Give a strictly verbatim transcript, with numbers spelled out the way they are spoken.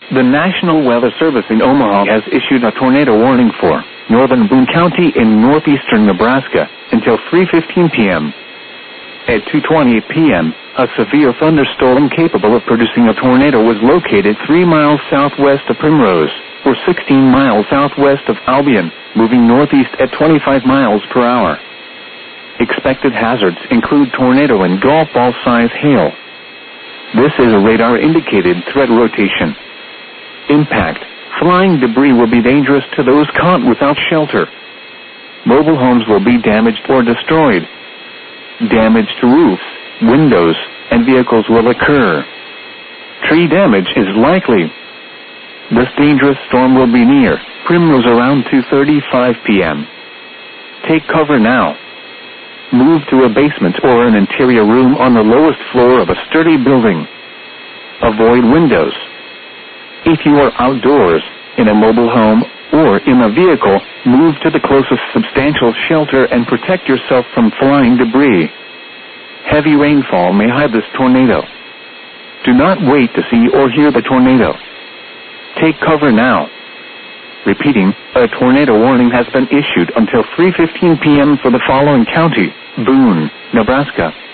The National Weather Service in Omaha has issued a tornado warning for northern Boone County in northeastern Nebraska until three fifteen p.m. At two twenty-eight p.m., a severe thunderstorm capable of producing a tornado was located three miles southwest of Primrose, or sixteen miles southwest of Albion, moving northeast at twenty-five miles per hour. Expected hazards include tornado and golf ball size hail. This is a radar-indicated threat rotation. Impact. Flying debris will be dangerous to those caught without shelter. Mobile homes will be damaged or destroyed. Damage to roofs, windows, and vehicles will occur. Tree damage is likely. This dangerous storm will be near Primrose around two thirty-five p.m. Take cover now. Move to a basement or an interior room on the lowest floor of a sturdy building. Avoid windows. If you are outdoors, in a mobile home, or in a vehicle, move to the closest substantial shelter and protect yourself from flying debris. Heavy rainfall may hide this tornado. Do not wait to see or hear the tornado. Take cover now. Repeating, a tornado warning has been issued until three fifteen p.m. for the following county: Boone, Nebraska,